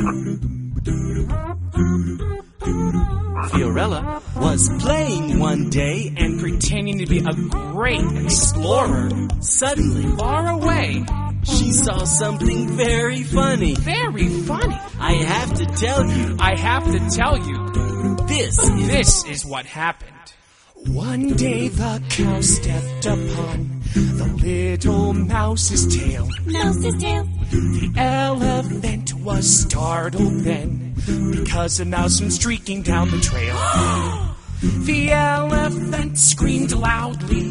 Fiorella was playing one day and pretending to be a great explorer. suddenly Far away. she saw something very funny. Very funny. I have to tell you, I have to tell you, this is what happened. One day the cow stepped upon the little mouse's tail. Mouse's tail. The elephant was startled then, because a mouse went streaking down the trail. The elephant screamed loudly.